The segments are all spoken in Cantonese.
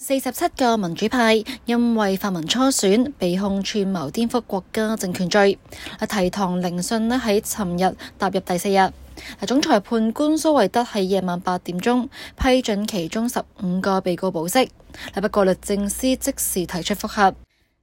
47個民主派因為泛民初選被控串謀顛覆國家政權罪，提堂聆訊喺尋日踏入第4日。總裁判官蘇惠德喺夜晚8點鐘批准其中15個被告保釋，不過律政司即時提出覆核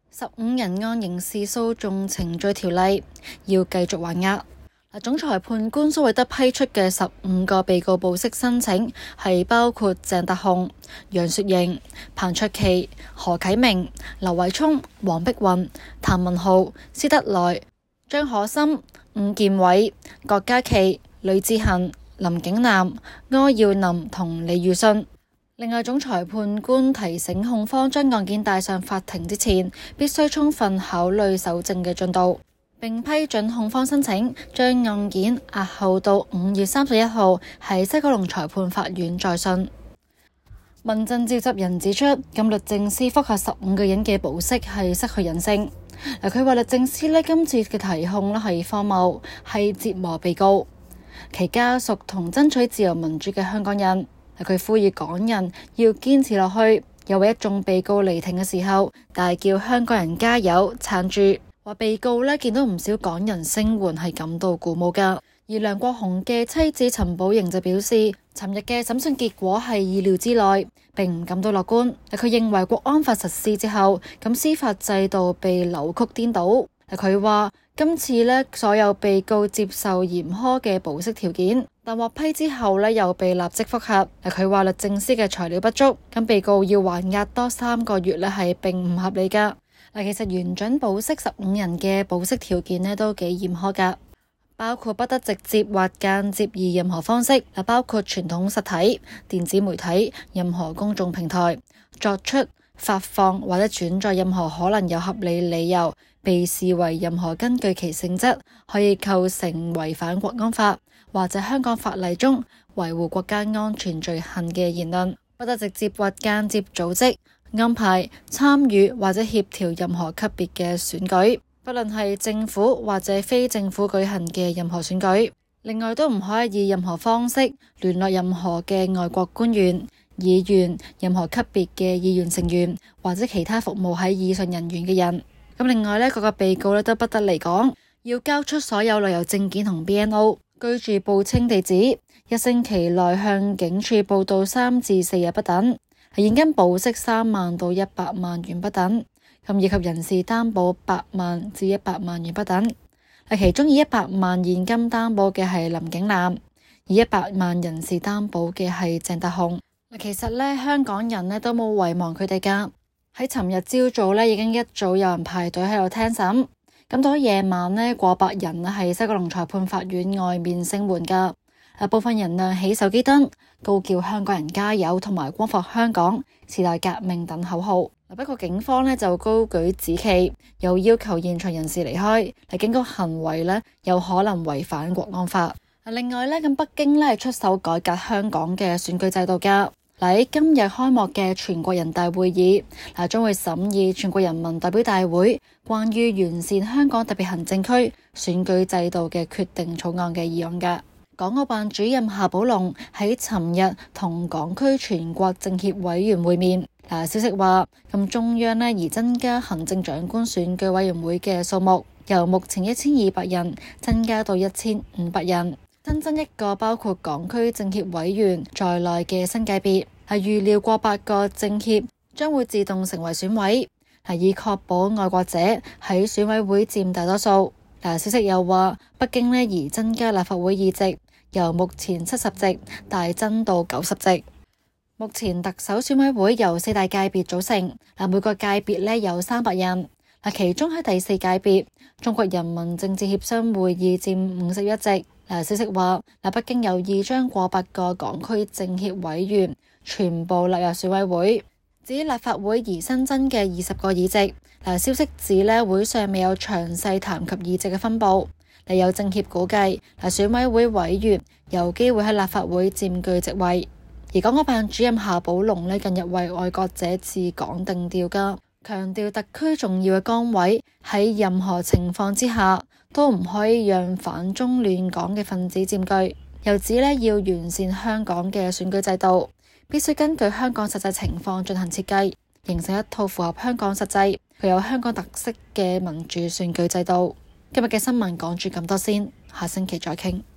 ，15人按刑事訴訟程序條例要繼續還押。總裁判官蘇惠德批出嘅15個被告保釋申請係包括鄭達鴻、楊雪盈、彭卓棋、何啟明、劉偉聰、黃碧雲、譚文豪、施德來、張可森、伍健偉、郭家麒、呂志恒、林景南、柯耀林同李宇信。另外，總裁判官提醒控方將案件帶上法庭之前，必須充分考慮搜證嘅進度，並批准控方申請將案件押後到5月31號喺西九龍裁判法院再訊。民陣召集人指出，律政司覆核15個人嘅保釋係失去人性。佢話律政司今次嘅提控係荒謬，係折磨被告、其家屬同爭取自由民主嘅香港人。佢呼籲港人要堅持落去，又為一眾被告離庭嘅時候大叫香港人加油撐住，話被告見到唔少港人聲援係感到鼓舞㗎。而梁國雄嘅妻子陳寶瑩就表示，尋日嘅審訊結果係意料之內，並唔感到樂觀。佢認為國安法實施之後，司法制度被扭曲顛倒。佢話今次所有被告接受嚴苛嘅保釋條件，但獲批之後又被立即覆核。佢話律政司嘅材料不足，被告要還押多3個月係並唔合理㗎。其實原准保釋15人嘅保釋條件都幾嚴苛㗎，包括不得直接或間接以任何方式，包括傳統實體、電子媒體、任何公眾平台作出、發放或者轉載任何可能有合理理由被視為任何根據其性質可以構成違反國安法或者香港法例中維護國家安全罪行嘅言論，不得直接或間接組織、安排、參與或者協調任何級別嘅選舉，不論係政府或者非政府舉行嘅任何選舉。另外都唔可以以任何方式聯絡任何嘅外國官員、議員、任何級別嘅議員成員或者其他服務喺以上人員嘅人。另外各個被告都不得離港，要交出所有旅遊證件同 BNO、居住報稱地址，1星期內向警署報到3至4日不等，現金保釋3萬到100萬元不等，以及人事擔保8萬至100萬元不等。其中以100萬現金擔保嘅係林景南，以100萬人事擔保嘅係鄭達鴻。其實香港人都冇遺忘佢哋㗎。喺尋日朝早已經一早有人排隊喺度聽審，到咗夜晚過百人喺西九龍裁判法院外面聲援㗎。部分人亮起手機燈，高叫香港人加油同埋光復香港、時代革命等口號。不過警方就高舉紫旗，又要求現場人士離開，警告行為有可能違反國安法。另外北京係出手改革香港嘅選舉制度㗎。喺今日開幕嘅全國人大會議，將會審議全國人民代表大會關於完善香港特別行政區選舉制度嘅決定草案嘅議案㗎。港澳辦主任夏寶龍喺尋日同港區全國政協委員會面。消息話，中央宜增加行政長官選舉委員會嘅數目，由目前1200人增加到1500人。新增一個包括港區政協委員在內嘅新界別，預料過百個政協將會自動成為選委，以確保愛國者喺選委會佔大多數。消息又話，北京宜增加立法會議席，由目前70席大增到90席。目前特首選委會由4大界別組成，每個界別有300人。其中喺第4界別，中國人民政治協商會議佔51席。消息話，北京有意將過百個港區政協委員全部納入選委會。至於立法會而新增嘅20個議席，消息指會上未有詳細談及議席嘅分佈。有政協估計，選委會委員有機會喺立法會佔據席位。而港澳辦主任夏寶龍近日為愛國者治港定調㗎，強調特區重要嘅崗位喺任何情況之下都唔可以讓反中亂港嘅分子佔據，又指要完善香港嘅選舉制度， 必須根據香港實際情況進行設計，形成一套符合香港實際、具有香港特色嘅民主選舉制度。今日嘅新聞講住咁多先，下星期再傾。